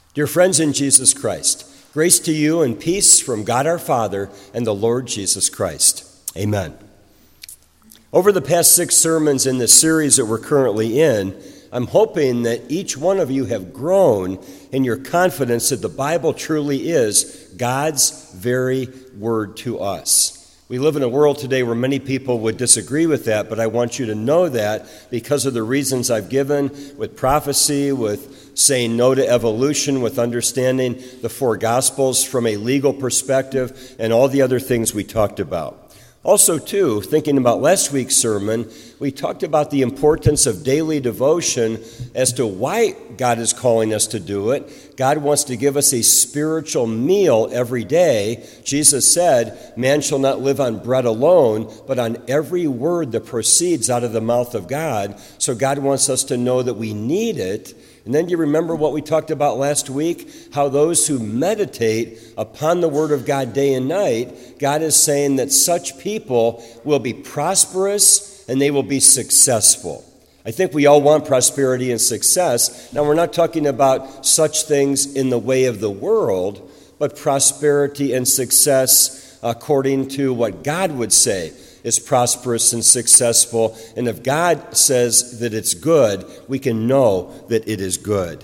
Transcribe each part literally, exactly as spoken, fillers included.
Dear friends in Jesus Christ, grace to you and peace from God our Father and the Lord Jesus Christ. Amen. Over the past six sermons in this series that we're currently in, I'm hoping that each one of you have grown in your confidence that the Bible truly is God's very word to us. We live in a world today where many people would disagree with that, but I want you to know that because of the reasons I've given with prophecy, with saying no to evolution, with understanding the four Gospels from a legal perspective, and all the other things we talked about. Also, too, thinking about last week's sermon, we talked about the importance of daily devotion as to why God is calling us to do it. God wants to give us a spiritual meal every day. Jesus said, man shall not live on bread alone, but on every word that proceeds out of the mouth of God. So God wants us to know that we need it. And then you remember what we talked about last week? How those who meditate upon the Word of God day and night, God is saying that such people will be prosperous and they will be successful. I think we all want prosperity and success. Now, we're not talking about such things in the way of the world, but prosperity and success according to what God would say is prosperous and successful. And if God says that it's good, we can know that it is good.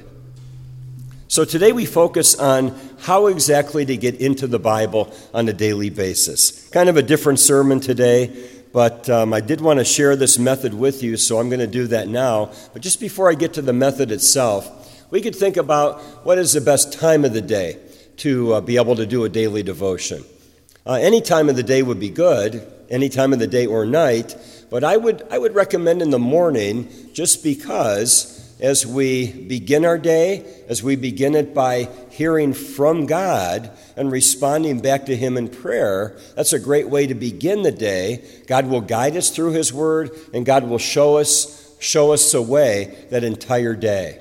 So today we focus on how exactly to get into the Bible on a daily basis. Kind of a different sermon today, but um, I did want to share this method with you, so I'm going to do that now. But just before I get to the method itself, we could think about what is the best time of the day to uh, be able to do a daily devotion. Uh, any time of the day would be good, any time of the day or night, but I would I would recommend in the morning, just because as we begin our day, as we begin it by hearing from God and responding back to Him in prayer, that's a great way to begin the day. God will guide us through His Word, and God will show us show us the way that entire day.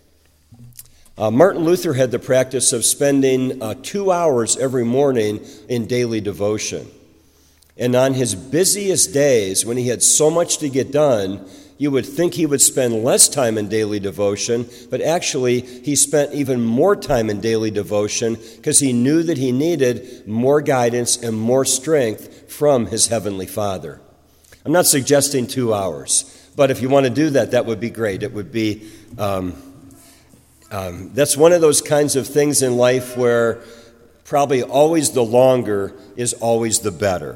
Uh, Martin Luther had the practice of spending uh, two hours every morning in daily devotion. And on his busiest days, when he had so much to get done, you would think he would spend less time in daily devotion, but actually he spent even more time in daily devotion because he knew that he needed more guidance and more strength from his Heavenly Father. I'm not suggesting two hours, but if you want to do that, that would be great. It would be... Um, Um, that's one of those kinds of things in life where probably always the longer is always the better.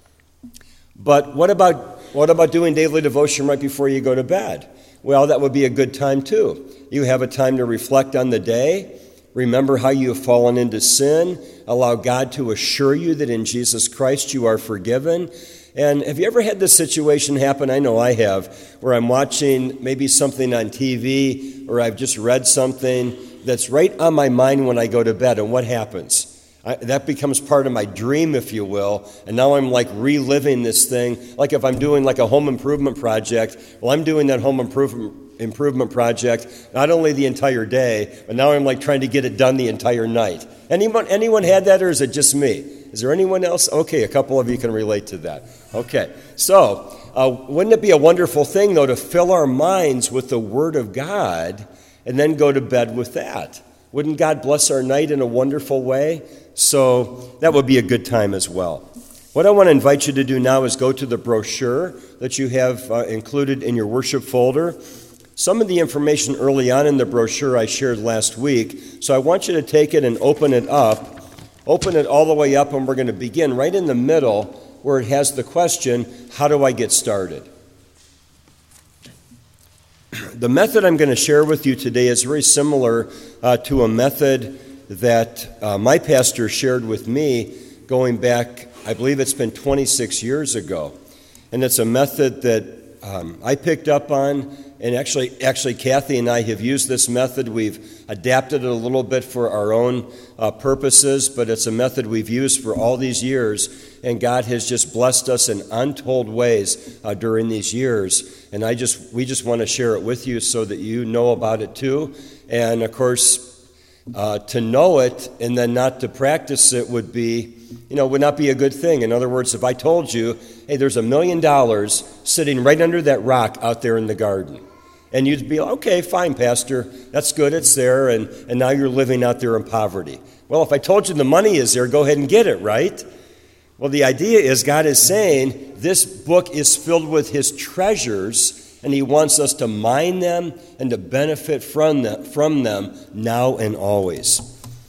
But what about what about doing daily devotion right before you go to bed? Well, that would be a good time too. You have a time to reflect on the day, remember how you have fallen into sin, allow God to assure you that in Jesus Christ you are forgiven. And have you ever had this situation happen? I know I have, where I'm watching maybe something on T V or I've just read something that's right on my mind when I go to bed. And what happens? I, that becomes part of my dream, if you will. And now I'm like reliving this thing. Like if I'm doing like a home improvement project, well, I'm doing that home improvement improvement project not only the entire day, but now I'm like trying to get it done the entire night. Anyone, anyone had that, or is it just me? Is there anyone else? Okay, a couple of you can relate to that. Okay, so uh, wouldn't it be a wonderful thing, though, to fill our minds with the Word of God and then go to bed with that? Wouldn't God bless our night in a wonderful way? So that would be a good time as well. What I want to invite you to do now is go to the brochure that you have uh, included in your worship folder. Some of the information early on in the brochure I shared last week, so I want you to take it and open it up. Open it all the way up, and we're going to begin right in the middle where it has the question, how do I get started? The method I'm going to share with you today is very similar uh, to a method that uh, my pastor shared with me going back, I believe it's been twenty-six years ago. And it's a method that um, I picked up on. And actually, actually, Kathy and I have used this method. We've adapted it a little bit for our own uh, purposes, but it's a method we've used for all these years, and God has just blessed us in untold ways uh, during these years. And I just, we just want to share it with you so that you know about it too. And of course, uh, to know it and then not to practice it would be, you know, would not be a good thing. In other words, if I told you, hey, there's a million dollars sitting right under that rock out there in the garden, And you'd be, okay, fine, Pastor, that's good, it's there, and, and now you're living out there in poverty. Well, if I told you the money is there, go ahead and get it, right? Well, the idea is God is saying this book is filled with his treasures, and he wants us to mine them and to benefit from them, from them now and always.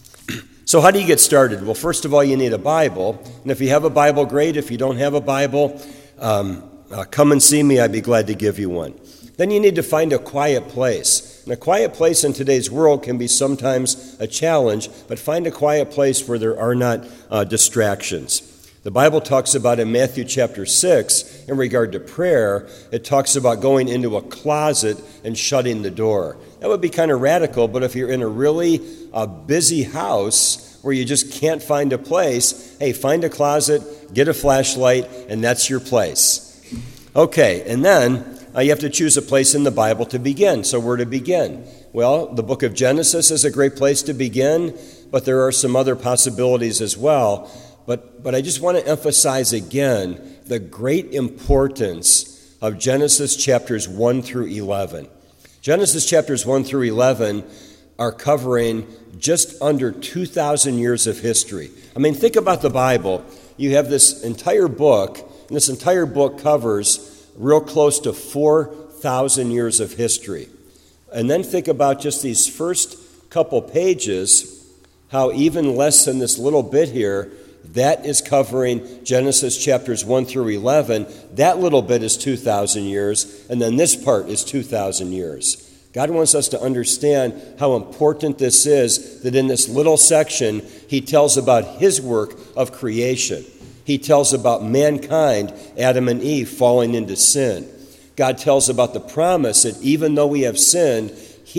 So how do you get started? Well, first of all, you need a Bible. And if you have a Bible, great. If you don't have a Bible, um, uh, come and see me. I'd be glad to give you one. Then you need to find a quiet place. And a quiet place in today's world can be sometimes a challenge, but find a quiet place where there are not uh, distractions. The Bible talks about in Matthew chapter six, in regard to prayer, it talks about going into a closet and shutting the door. That would be kind of radical, but if you're in a really uh, busy house where you just can't find a place, hey, find a closet, get a flashlight, and that's your place. Okay, and then uh, you have to choose a place in the Bible to begin. So where to begin? Well, the book of Genesis is a great place to begin, but there are some other possibilities as well. But but I just want to emphasize again the great importance of Genesis chapters one through eleven. Genesis chapters one through eleven are covering just under two thousand years of history. I mean, think about the Bible. You have this entire book, and this entire book covers real close to four thousand years of history. And then think about just these first couple pages, how even less than this little bit here, that is covering Genesis chapters one through eleven. That little bit is two thousand years, and then this part is two thousand years. God wants us to understand how important this is, that in this little section, he tells about his work of creation. He tells about mankind, Adam and Eve, falling into sin. God tells about the promise that even though we have sinned,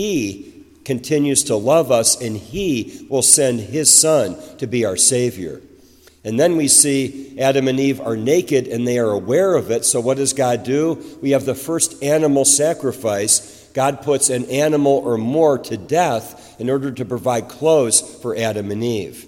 he continues to love us, and he will send his Son to be our Savior. And then we see Adam and Eve are naked and they are aware of it. So what does God do? We have the first animal sacrifice. God puts an animal or more to death in order to provide clothes for Adam and Eve.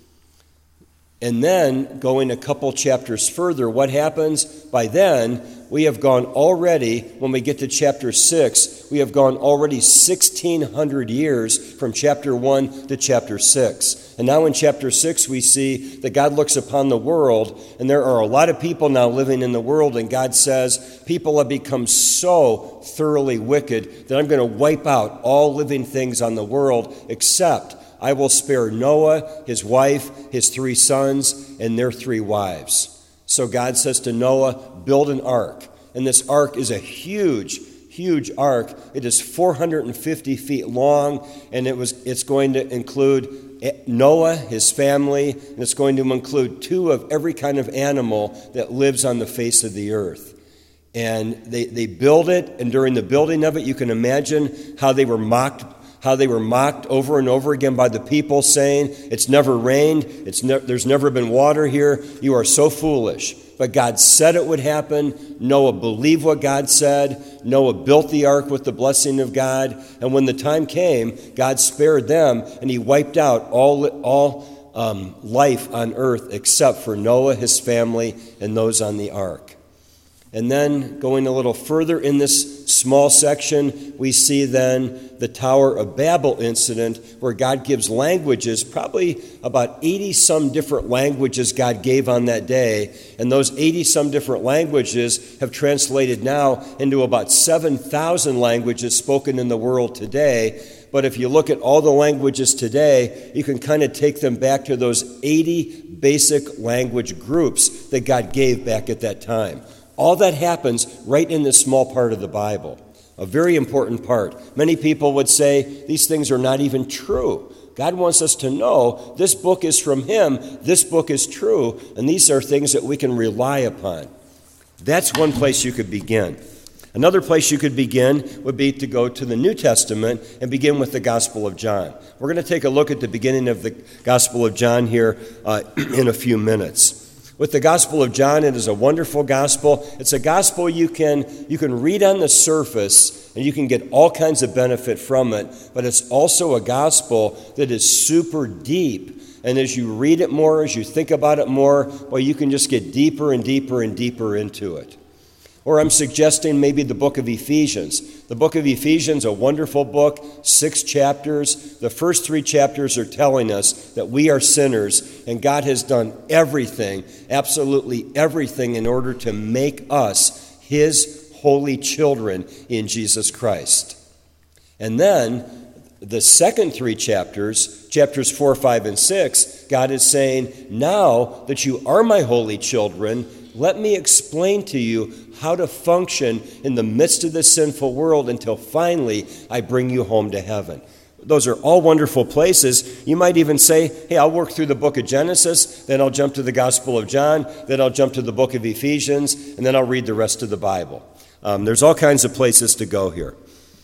And then, going a couple chapters further, what happens? By then, we have gone already, when we get to chapter six, we have gone already sixteen hundred years from chapter one to chapter six. And now in chapter six, we see that God looks upon the world, and there are a lot of people now living in the world, and God says, people have become so thoroughly wicked that I'm going to wipe out all living things on the world, except I will spare Noah, his wife, his three sons, and their three wives. So God says to Noah, build an ark. And this ark is a huge, huge ark. It is four hundred fifty feet long, and it was it's going to include Noah, his family, and it's going to include two of every kind of animal that lives on the face of the earth. And they, they build it, and during the building of it, you can imagine how they were mocked How they were mocked over and over again by the people, saying, it's never rained, it's ne- there's never been water here, you are so foolish. But God said it would happen. Noah believed what God said. Noah built the ark with the blessing of God. And when the time came, God spared them, and he wiped out all, all um, life on earth except for Noah, his family, and those on the ark. And then going a little further in this small section, we see then the Tower of Babel incident where God gives languages, probably about eighty-some different languages God gave on that day. And those eighty-some different languages have translated now into about seven thousand languages spoken in the world today. But if you look at all the languages today, you can kind of take them back to those eighty basic language groups that God gave back at that time. All that happens right in this small part of the Bible, a very important part. Many people would say these things are not even true. God wants us to know this book is from him, this book is true, and these are things that we can rely upon. That's one place you could begin. Another place you could begin would be to go to the New Testament and begin with the Gospel of John. We're going to take a look at the beginning of the Gospel of John here uh, in a few minutes. With the Gospel of John, it is a wonderful gospel. It's a gospel you can you can read on the surface, and you can get all kinds of benefit from it, but it's also a gospel that is super deep. And as you read it more, as you think about it more, well, you can just get deeper and deeper and deeper into it. Or I'm suggesting maybe the book of Ephesians. The book of Ephesians, a wonderful book, six chapters. The first three chapters are telling us that we are sinners, and God has done everything, absolutely everything, in order to make us His holy children in Jesus Christ. And then the second three chapters, chapters four, five, and six, God is saying, now that you are my holy children, let me explain to you how to function in the midst of this sinful world until finally I bring you home to heaven. Those are all wonderful places. You might even say, hey, I'll work through the book of Genesis, then I'll jump to the Gospel of John, then I'll jump to the book of Ephesians, and then I'll read the rest of the Bible. Um, there's all kinds of places to go here.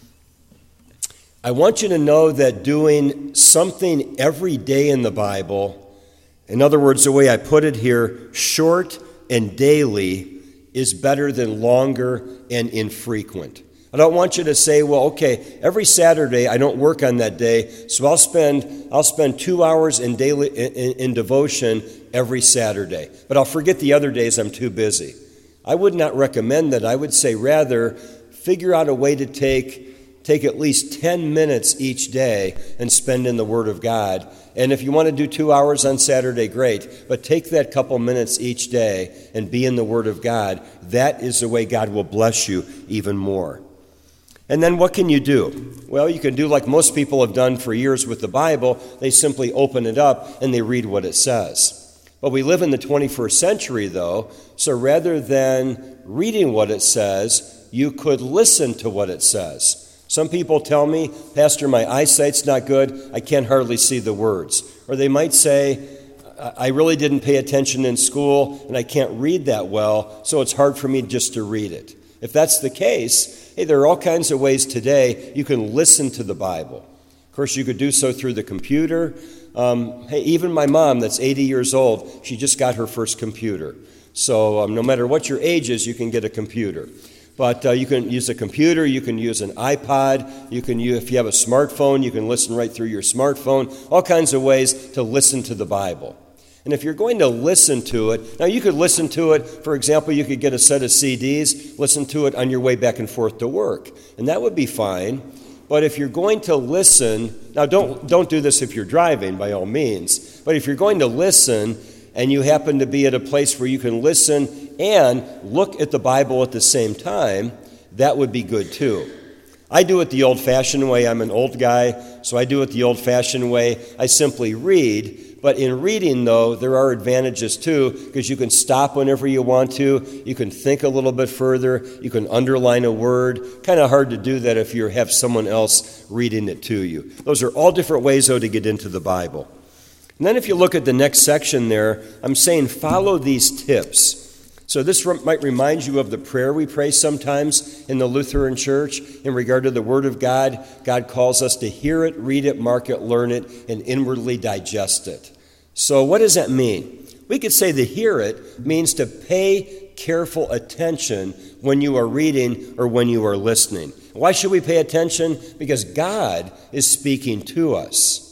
I want you to know that doing something every day in the Bible, in other words, the way I put it here, short and daily, is better than longer and infrequent. I don't want you to say, well, okay, every Saturday I don't work on that day, so I'll spend I'll spend two hours in daily in, in devotion every Saturday, but I'll forget the other days I'm too busy. I would not recommend that. I would say rather figure out a way to take Take at least ten minutes each day and spend in the Word of God. And if you want to do two hours on Saturday, great. But take that couple minutes each day and be in the Word of God. That is the way God will bless you even more. And then what can you do? Well, you can do like most people have done for years with the Bible. They simply open it up and they read what it says. But we live in the twenty-first century, though, so rather than reading what it says, you could listen to what it says. Some people tell me, Pastor, my eyesight's not good, I can't hardly see the words. Or they might say, I really didn't pay attention in school and I can't read that well, so it's hard for me just to read it. If that's the case, hey, there are all kinds of ways today you can listen to the Bible. Of course, you could do so through the computer. Um, hey, even my mom, that's eighty years old, she just got her first computer. So um, no matter what your age is, you can get a computer. But uh, you can use a computer, you can use an iPod, you can use, if you have a smartphone, you can listen right through your smartphone, all kinds of ways to listen to the Bible. And if you're going to listen to it, now you could listen to it, for example, you could get a set of C Ds, listen to it on your way back and forth to work, and that would be fine. But if you're going to listen, now don't, don't do this if you're driving, by all means, but if you're going to listen and you happen to be at a place where you can listen and look at the Bible at the same time, that would be good too. I do it the old-fashioned way. I'm an old guy, so I do it the old-fashioned way. I simply read. But in reading, though, there are advantages too, because you can stop whenever you want to. You can think a little bit further. You can underline a word. Kind of hard to do that if you have someone else reading it to you. Those are all different ways, though, to get into the Bible. And then if you look at the next section there, I'm saying follow these tips. So this might remind you of the prayer we pray sometimes in the Lutheran Church in regard to the Word of God. God calls us to hear it, read it, mark it, learn it, and inwardly digest it. So what does that mean? We could say to hear it means to pay careful attention when you are reading or when you are listening. Why should we pay attention? Because God is speaking to us.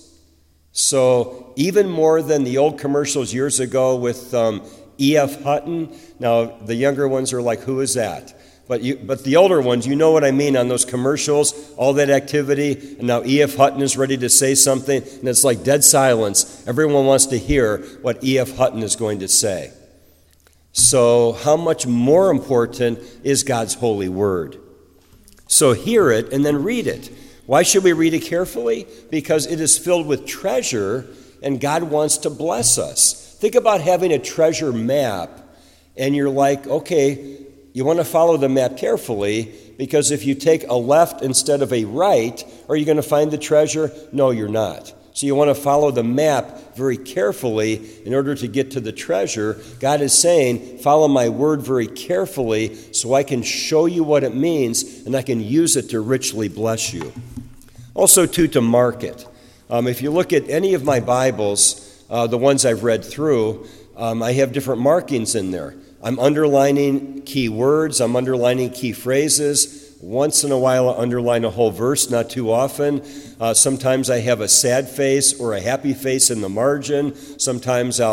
So even more than the old commercials years ago with um, E F Hutton. Now, the younger ones are like, who is that? But you, but the older ones, you know what I mean on those commercials, all that activity, and now E F Hutton is ready to say something, and it's like dead silence. Everyone wants to hear what E F Hutton is going to say. So how much more important is God's holy word? So hear it and then read it. Why should we read it carefully? Because it is filled with treasure, and God wants to bless us. Think about having a treasure map, and you're like, okay, you want to follow the map carefully, because if you take a left instead of a right, are you going to find the treasure? No, you're not. So you want to follow the map very carefully in order to get to the treasure. God is saying, follow my word very carefully so I can show you what it means, and I can use it to richly bless you. Also, too, to mark it. Um, if you look at any of my Bibles, Uh, the ones I've read through, um, I have different markings in there. I'm underlining key words. I'm underlining key phrases. Once in a while, I underline a whole verse, not too often. Uh, sometimes I have a sad face or a happy face in the margin. Sometimes I'll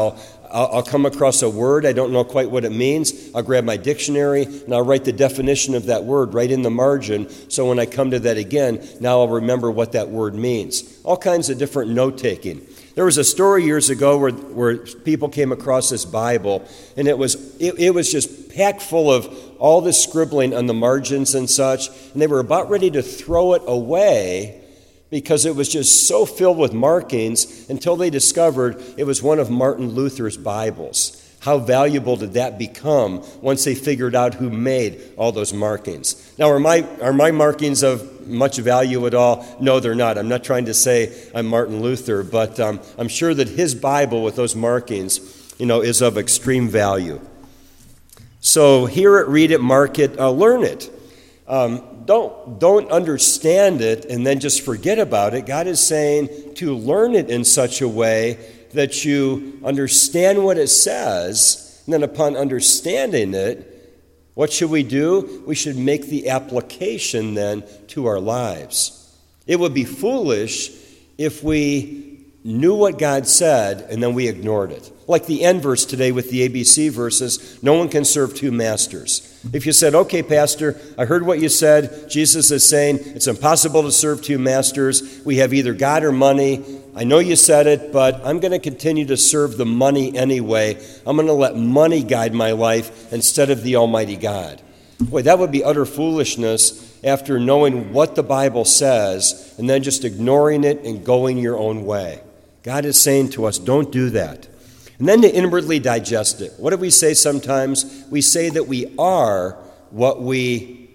I'll, I'll come across a word, I don't know quite what it means. I'll grab my dictionary and I'll write the definition of that word right in the margin. So when I come to that again, now I'll remember what that word means. All kinds of different note-taking. There was a story years ago where, where people came across this Bible, and it was it, it was just packed full of all this scribbling on the margins and such, and they were about ready to throw it away because it was just so filled with markings until they discovered it was one of Martin Luther's Bibles. How valuable did that become once they figured out who made all those markings? Now, are my are my markings of much value at all? No, they're not. I'm not trying to say I'm Martin Luther, but um, I'm sure that his Bible with those markings, you know, is of extreme value. So hear it, read it, mark it, uh, learn it. Um, don't don't understand it and then just forget about it. God is saying to learn it in such a way that you understand what it says, and then upon understanding it, what should we do? We should make the application then to our lives. It would be foolish if we knew what God said and then we ignored it. Like the end verse today with the A B C verses, no one can serve two masters. If you said, okay, Pastor, I heard what you said. Jesus is saying it's impossible to serve two masters. We have either God or money. I know you said it, but I'm going to continue to serve the money anyway. I'm going to let money guide my life instead of the Almighty God. Boy, that would be utter foolishness after knowing what the Bible says and then just ignoring it and going your own way. God is saying to us, don't do that. And then to inwardly digest it. What do we say sometimes? We say that we are what we,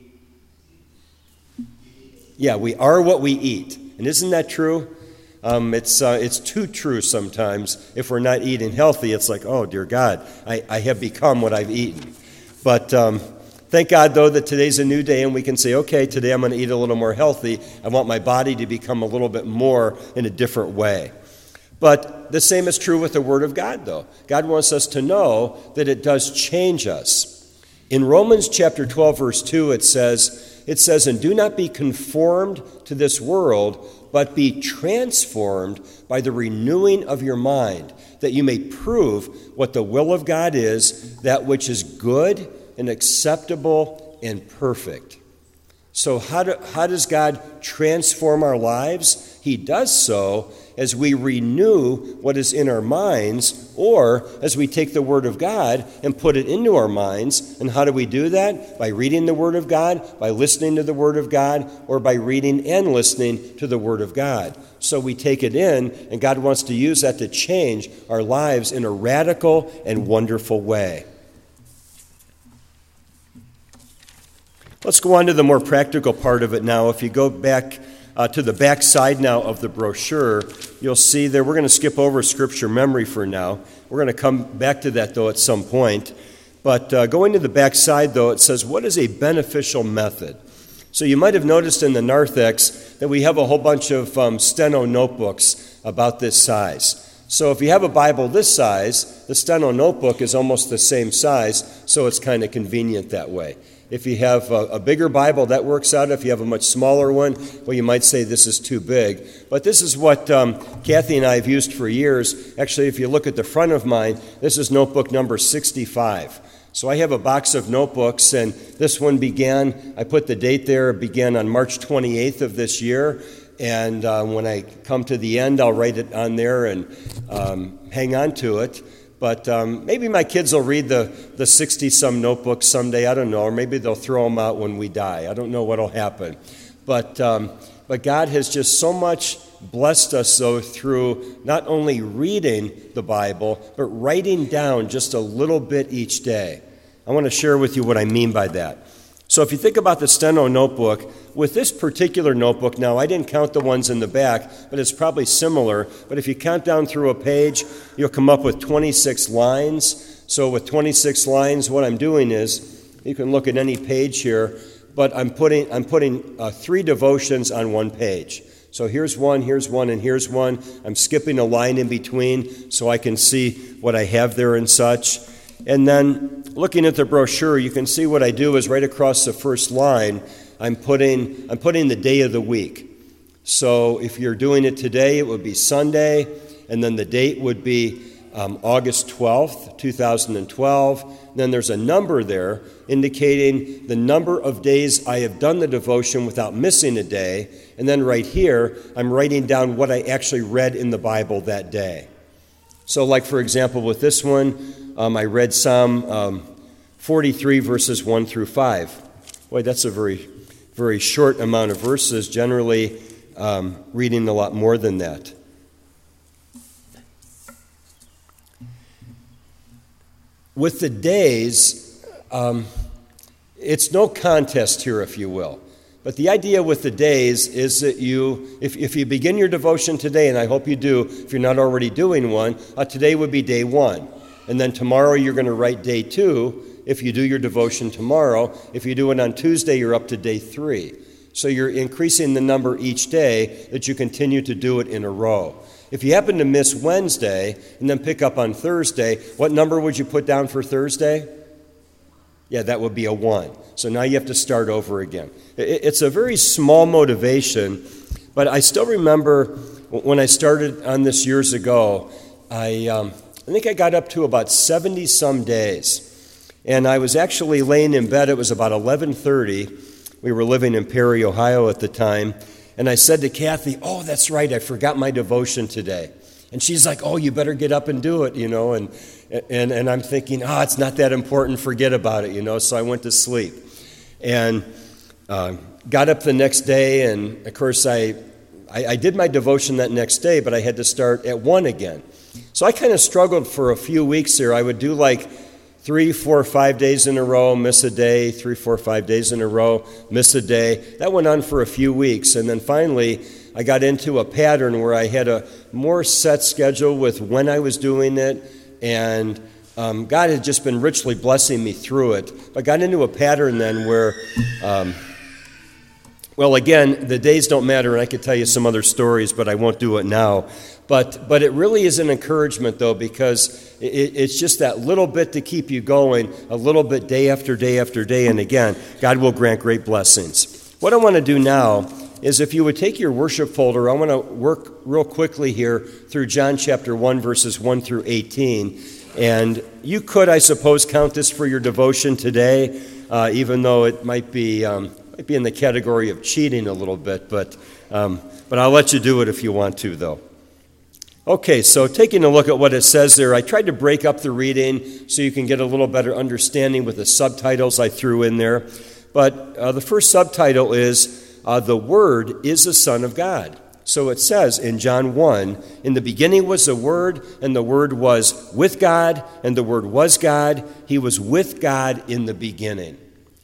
yeah, we are what we eat. And isn't that true? Um, it's uh, it's too true sometimes. If we're not eating healthy, it's like, oh, dear God, I, I have become what I've eaten. But um, thank God, though, that today's a new day, and we can say, okay, today I'm going to eat a little more healthy. I want my body to become a little bit more in a different way. But the same is true with the Word of God, though. God wants us to know that it does change us. In Romans chapter twelve, verse two, it says, it says, and do not be conformed to this world, but be transformed by the renewing of your mind, that you may prove what the will of God is, that which is good and acceptable and perfect. So how, do, how does God transform our lives? He does so as we renew what is in our minds, or as we take the Word of God and put it into our minds. And how do we do that? By reading the Word of God, by listening to the Word of God, or by reading and listening to the Word of God. So we take it in, and God wants to use that to change our lives in a radical and wonderful way. Let's go on to the more practical part of it now. If you go back uh, to the back side now of the brochure, you'll see there, we're going to skip over scripture memory for now. We're going to come back to that, though, at some point. But uh, going to the back side, though, it says, what is a beneficial method? So you might have noticed in the narthex that we have a whole bunch of um, steno notebooks about this size. So if you have a Bible this size, the steno notebook is almost the same size, so it's kind of convenient that way. If you have a, a bigger Bible, that works out. If you have a much smaller one, well, you might say this is too big. But this is what um, Kathy and I have used for years. Actually, if you look at the front of mine, this is notebook number sixty-five. So I have a box of notebooks, and this one began, I put the date there, it began on March twenty-eighth of this year. And uh, when I come to the end, I'll write it on there and um, hang on to it. But um, maybe my kids will read the the sixty-some notebooks someday. I don't know. Or maybe they'll throw them out when we die. I don't know what will happen. But, um, but God has just so much blessed us, though, through not only reading the Bible, but writing down just a little bit each day. I want to share with you what I mean by that. So if you think about the steno notebook, with this particular notebook, now I didn't count the ones in the back, but it's probably similar. But if you count down through a page, you'll come up with twenty-six lines. So with twenty-six lines, what I'm doing is, you can look at any page here, but I'm putting I'm putting uh, three devotions on one page. So here's one, here's one, and here's one. I'm skipping a line in between so I can see what I have there and such. And then looking at the brochure, you can see what I do is right across the first line, I'm putting I'm putting the day of the week. So if you're doing it today, it would be Sunday, and then the date would be um, August twelfth, two thousand twelve. Then there's a number there indicating the number of days I have done the devotion without missing a day. And then right here, I'm writing down what I actually read in the Bible that day. So like, for example, with this one, um, I read Psalm um, forty-three, verses one through five. Boy, that's a very, very short amount of verses, generally um, reading a lot more than that. With the days, um, it's no contest here, if you will. But the idea with the days is that you, if, if you begin your devotion today, and I hope you do, if you're not already doing one, uh, today would be day one. And then tomorrow you're going to write day two if you do your devotion tomorrow. If you do it on Tuesday, you're up to day three. So you're increasing the number each day that you continue to do it in a row. If you happen to miss Wednesday and then pick up on Thursday, what number would you put down for Thursday? Yeah, that would be a one. So now you have to start over again. It's a very small motivation, but I still remember when I started on this years ago, I, um, I think I got up to about seventy-some days. And I was actually laying in bed. It was about eleven thirty. We were living in Perry, Ohio at the time. And I said to Kathy, oh, that's right, I forgot my devotion today. And she's like, oh, you better get up and do it, you know. And and, and I'm thinking, oh, it's not that important, forget about it, you know. So I went to sleep. And uh, got up the next day, and of course I, I, I did my devotion that next day, but I had to start at one again. So I kind of struggled for a few weeks there. I would do like three, four, five days in a row, miss a day, three, four, five days in a row, miss a day. That went on for a few weeks. And then finally, I got into a pattern where I had a more set schedule with when I was doing it. And um, God had just been richly blessing me through it. I got into a pattern then where, um, well, again, the days don't matter, and I could tell you some other stories, but I won't do it now. But but it really is an encouragement, though, because it, it's just that little bit to keep you going, a little bit day after day after day, and again, God will grant great blessings. What I want to do now is if you would take your worship folder, I want to work real quickly here through John chapter one, verses one through eighteen. And you could, I suppose, count this for your devotion today, uh, even though it might be um, might be in the category of cheating a little bit, but um, but I'll let you do it if you want to, though. Okay, so taking a look at what it says there, I tried to break up the reading so you can get a little better understanding with the subtitles I threw in there. But uh, the first subtitle is, uh, The Word is the Son of God. So it says in John one, in the beginning was the Word, and the Word was with God, and the Word was God. He was with God in the beginning.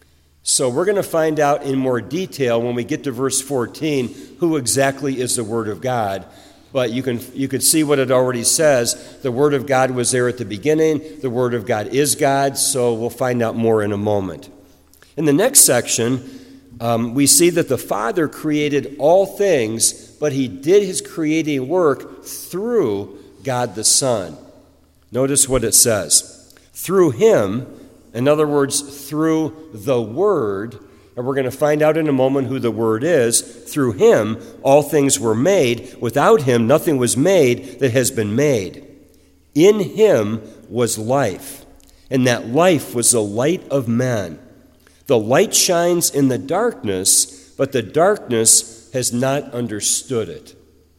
So we're going to find out in more detail when we get to verse fourteen who exactly is the Word of God. But you can you can see what it already says. The Word of God was there at the beginning. The Word of God is God, so we'll find out more in a moment. In the next section, um, we see that the Father created all things, but he did his creating work through God the Son. Notice what it says. Through him, in other words, through the Word, and we're going to find out in a moment who the Word is. Through him, all things were made. Without him, nothing was made that has been made. In him was life, and that life was the light of men. The light shines in the darkness, but the darkness has not understood it.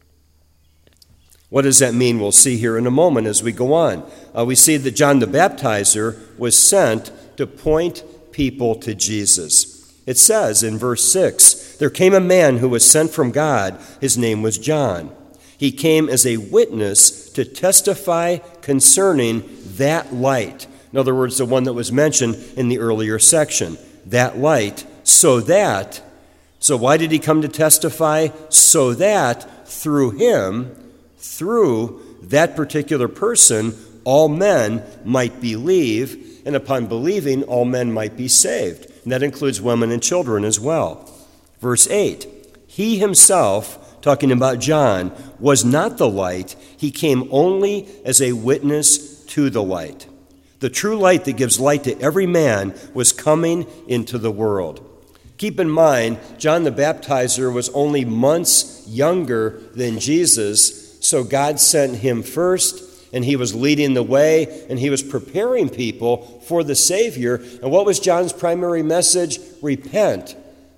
What does that mean? We'll see here in a moment as we go on. Uh, we see that John the Baptizer was sent to point people to Jesus. It says in verse six, there came a man who was sent from God. His name was John. He came as a witness to testify concerning that light. In other words, the one that was mentioned in the earlier section. That light, so that, so why did he come to testify? So that through him, through that particular person, all men might believe, and upon believing, all men might be saved. And that includes women and children as well. Verse eight, he himself, talking about John, was not the light. He came only as a witness to the light. The true light that gives light to every man was coming into the world. Keep in mind, John the Baptizer was only months younger than Jesus, so God sent him first, and he was leading the way, and he was preparing people for the Savior. And what was John's primary message? Repent.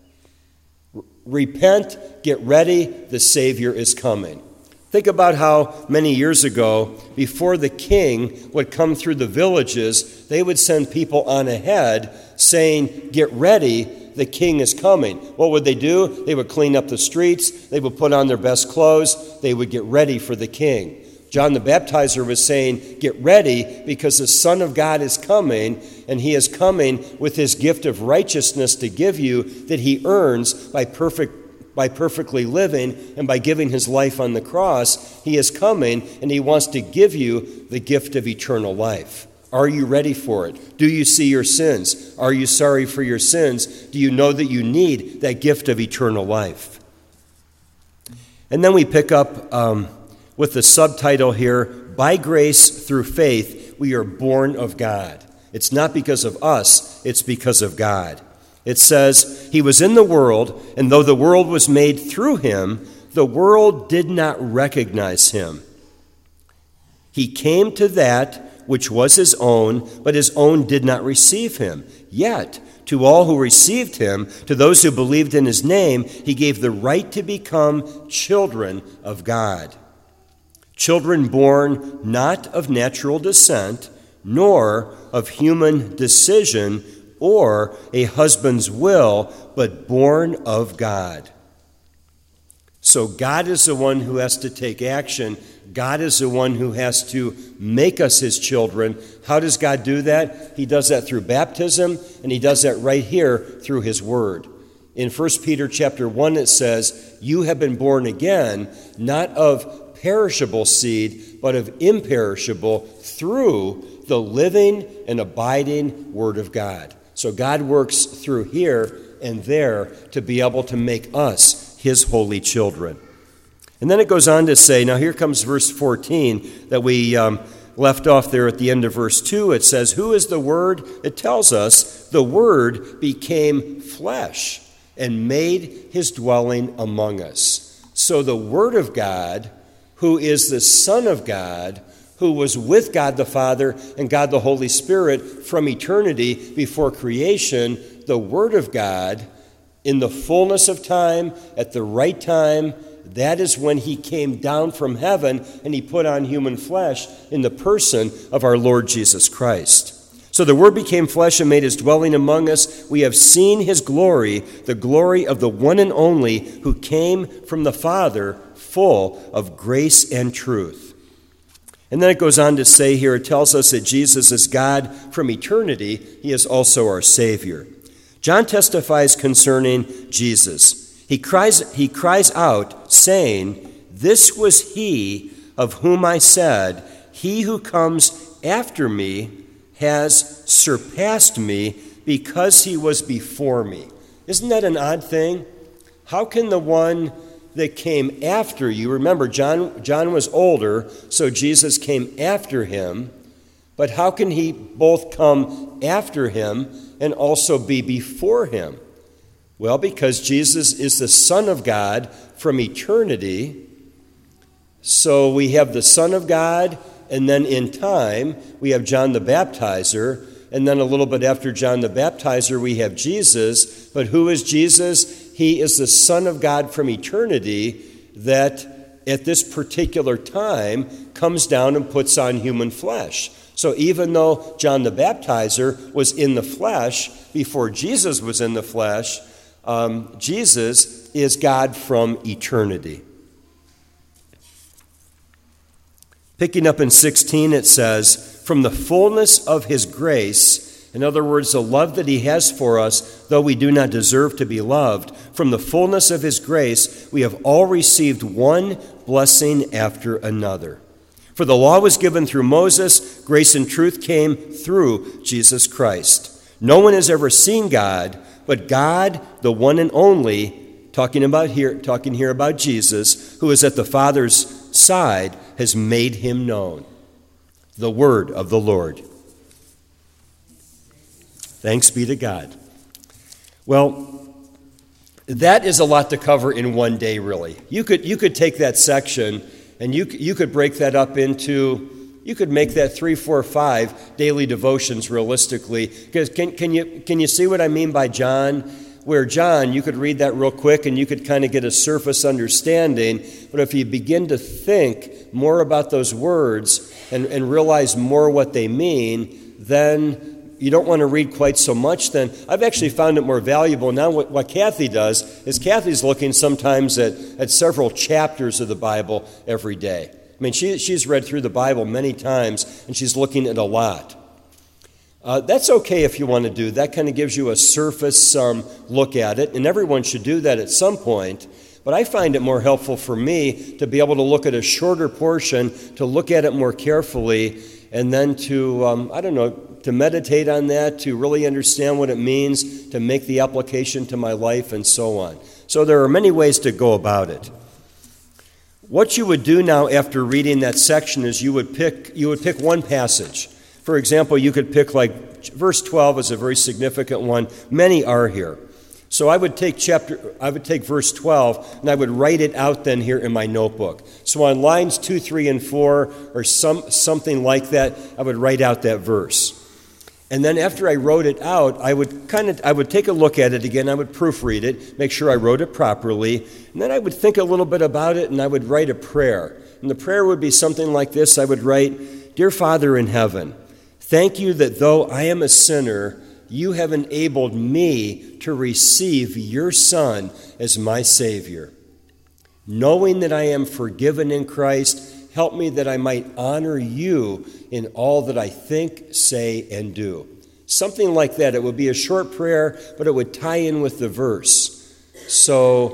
Repent, get ready, the Savior is coming. Think about how many years ago, before the king would come through the villages, they would send people on ahead saying, get ready, the king is coming. What would they do? They would clean up the streets, they would put on their best clothes, they would get ready for the king. John the Baptizer was saying, get ready because the Son of God is coming, and he is coming with his gift of righteousness to give you that he earns by perfect by perfectly living and by giving his life on the cross. He is coming, and he wants to give you the gift of eternal life. Are you ready for it? Do you see your sins? Are you sorry for your sins? Do you know that you need that gift of eternal life? And then we pick up um, with the subtitle here, by grace through faith, we are born of God. It's not because of us, it's because of God. It says, he was in the world, and though the world was made through him, the world did not recognize him. He came to that which was his own, but his own did not receive him. Yet, to all who received him, to those who believed in his name, he gave the right to become children of God. Children born not of natural descent, nor of human decision, or a husband's will, but born of God. So God is the one who has to take action. God is the one who has to make us his children. How does God do that? He does that through baptism, and he does that right here through his word. In First Peter chapter one, it says, you have been born again, not of perishable seed, but of imperishable, through the living and abiding word of God. So God works through here and there to be able to make us his holy children. And then it goes on to say, now here comes verse fourteen that we um, left off there at the end of verse two. It says, who is the Word? It tells us the Word became flesh and made his dwelling among us. So the Word of God, who is the Son of God, who was with God the Father and God the Holy Spirit from eternity before creation, the Word of God, in the fullness of time, at the right time, that is when he came down from heaven and he put on human flesh in the person of our Lord Jesus Christ. So the Word became flesh and made his dwelling among us. We have seen his glory, the glory of the one and only who came from the Father, full of grace and truth. And then it goes on to say here, it tells us that Jesus is God from eternity. He is also our Savior. John testifies concerning Jesus. He cries, he cries out, saying, this was he of whom I said, he who comes after me has surpassed me because he was before me. Isn't that an odd thing? How can the one that came after you, remember, John, John was older, so Jesus came after him, but how can he both come after him and also be before him? Well, because Jesus is the Son of God from eternity, so we have the Son of God, and then in time, we have John the Baptizer, and then a little bit after John the Baptizer, we have Jesus. But who is Jesus? He is the Son of God from eternity that at this particular time comes down and puts on human flesh. So even though John the Baptizer was in the flesh before Jesus was in the flesh, um, Jesus is God from eternity. Picking up in sixteen, it says, from the fullness of his grace, in other words, the love that he has for us, though we do not deserve to be loved, from the fullness of his grace, we have all received one blessing after another. For the law was given through Moses, grace and truth came through Jesus Christ. No one has ever seen God, but God, the one and only, talking about here, talking here about Jesus, who is at the Father's side, has made him known. The word of the Lord. Thanks be to God. Well, that is a lot to cover in one day, really. You could you could take that section and you you could break that up into you could make that three, four, five daily devotions realistically. Because can, can you can you see what I mean by John? Where John, you could read that real quick and you could kind of get a surface understanding. But if you begin to think more about those words and, and realize more what they mean, then you don't want to read quite so much. Then I've actually found it more valuable. Now what, what Kathy does is Kathy's looking sometimes at, at several chapters of the Bible every day. I mean, she, she's read through the Bible many times, and she's looking at a lot. Uh, that's okay if you want to do that. Kind of gives you a surface um, look at it, and everyone should do that at some point. But I find it more helpful for me to be able to look at a shorter portion, to look at it more carefully, and then to, um, I don't know, to meditate on that, to really understand what it means, to make the application to my life, and so on. So there are many ways to go about it. What you would do now after reading that section is you would pick you would pick one passage. For example, you could pick like verse twelve is a very significant one. Many are here. So I would take chapter I would take verse twelve and I would write it out then here in my notebook. So on lines two, three, and four or some something like that, I would write out that verse. And then after I wrote it out, I would kind of I would take a look at it again. I would proofread it, make sure I wrote it properly, and then I would think a little bit about it, and I would write a prayer. And the prayer would be something like this. I would write, "Dear Father in heaven, thank you that though I am a sinner, you have enabled me to receive your Son as my Savior. Knowing that I am forgiven in Christ, help me that I might honor you in all that I think, say, and do." Something like that. It would be a short prayer, but it would tie in with the verse. So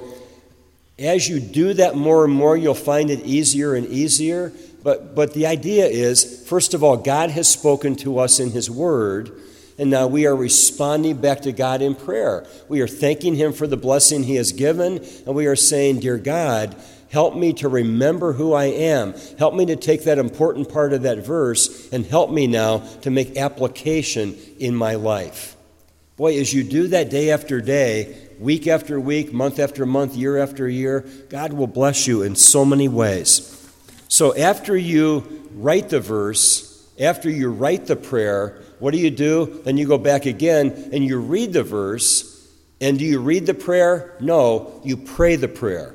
as you do that more and more, you'll find it easier and easier. But, but the idea is, first of all, God has spoken to us in His Word, and now we are responding back to God in prayer. We are thanking Him for the blessing He has given, and we are saying, "Dear God, help me to remember who I am. Help me to take that important part of that verse and help me now to make application in my life." Boy, as you do that day after day, week after week, month after month, year after year, God will bless you in so many ways. So after you write the verse, after you write the prayer, what do you do? Then you go back again and you read the verse. And do you read the prayer? No, you pray the prayer.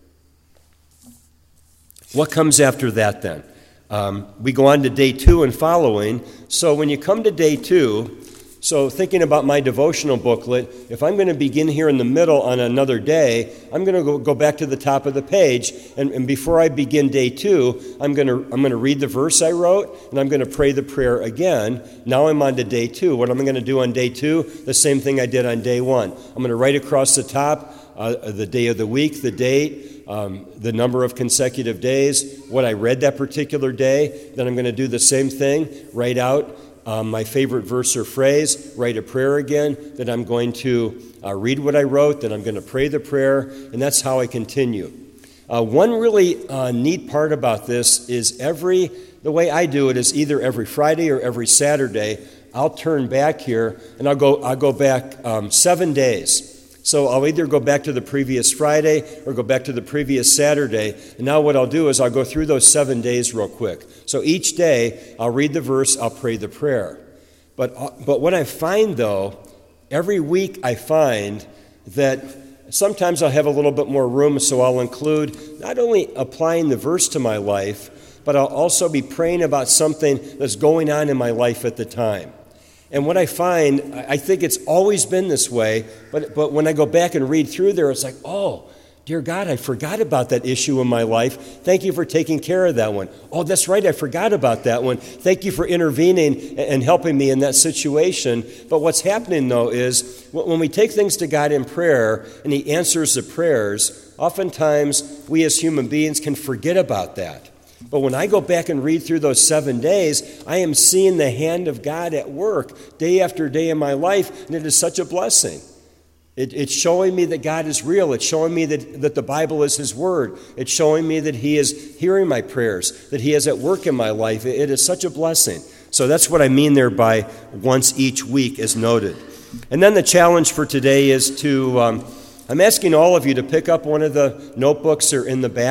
What comes after that then? Um, we go on to day two and following. So when you come to day two, so thinking about my devotional booklet, if I'm going to begin here in the middle on another day, I'm going to go, go back to the top of the page, and, and before I begin day two, I'm going to I'm going to read the verse I wrote, and I'm going to pray the prayer again. Now I'm on to day two. What am I going to do on day two? The same thing I did on day one. I'm going to write across the top uh, the day of the week, the date, um, the number of consecutive days, what I read that particular day. Then I'm going to do the same thing, write out Um, my favorite verse or phrase, write a prayer again, then I'm going to uh, read what I wrote, then I'm going to pray the prayer, and that's how I continue. Uh, one really uh, neat part about this is every, the way I do it is either every Friday or every Saturday, I'll turn back here and I'll go, I'll go back um, seven days. So I'll either go back to the previous Friday or go back to the previous Saturday. And now what I'll do is I'll go through those seven days real quick. So each day I'll read the verse, I'll pray the prayer. But, but what I find though, every week I find that sometimes I'll have a little bit more room, so I'll include not only applying the verse to my life, but I'll also be praying about something that's going on in my life at the time. And what I find, I think it's always been this way, but but when I go back and read through there, it's like, oh, dear God, I forgot about that issue in my life. Thank you for taking care of that one. Oh, that's right, I forgot about that one. Thank you for intervening and helping me in that situation. But what's happening, though, is when we take things to God in prayer and He answers the prayers, oftentimes we as human beings can forget about that. But when I go back and read through those seven days, I am seeing the hand of God at work day after day in my life, and it is such a blessing. It, it's showing me that God is real. It's showing me that, that the Bible is His Word. It's showing me that He is hearing my prayers, that He is at work in my life. It, it is such a blessing. So that's what I mean there by once each week as noted. And then the challenge for today is to, um, I'm asking all of you to pick up one of the notebooks or in the back.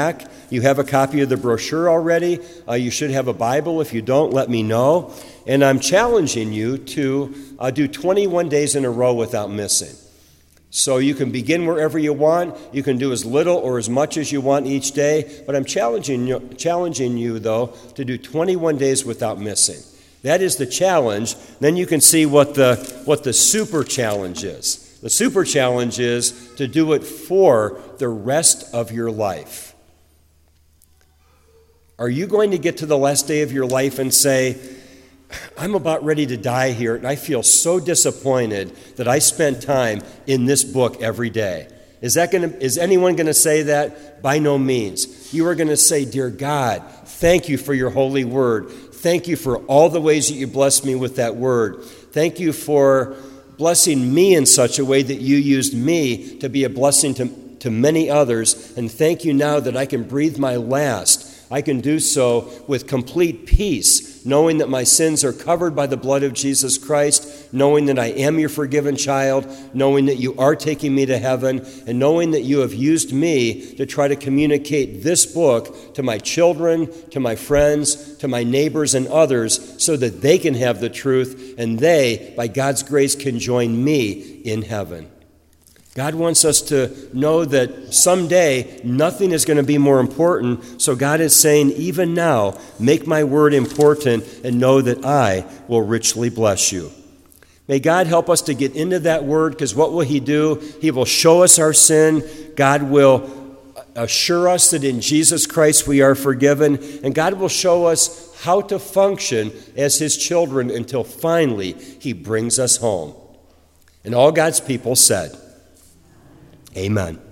You have a copy of the brochure already. Uh, you should have a Bible. If you don't, let me know. And I'm challenging you to uh, do twenty-one days in a row without missing. So you can begin wherever you want. You can do as little or as much as you want each day. But I'm challenging you, challenging you, though, to do twenty-one days without missing. That is the challenge. Then you can see what the, what the super challenge is. The super challenge is to do it for the rest of your life. Are you going to get to the last day of your life and say, I'm about ready to die here, and I feel so disappointed that I spent time in this book every day? Is that going to, is anyone going to say that? By no means. You are going to say, dear God, thank you for your holy word. Thank you for all the ways that you blessed me with that word. Thank you for blessing me in such a way that you used me to be a blessing to, to many others. And thank you now that I can breathe my last. I can do so with complete peace, knowing that my sins are covered by the blood of Jesus Christ, knowing that I am your forgiven child, knowing that you are taking me to heaven, and knowing that you have used me to try to communicate this book to my children, to my friends, to my neighbors and others, so that they can have the truth, and they, by God's grace, can join me in heaven. God wants us to know that someday nothing is going to be more important. So God is saying, even now, make my word important and know that I will richly bless you. May God help us to get into that word, because what will he do? He will show us our sin. God will assure us that in Jesus Christ we are forgiven. And God will show us how to function as his children until finally he brings us home. And all God's people said, amen.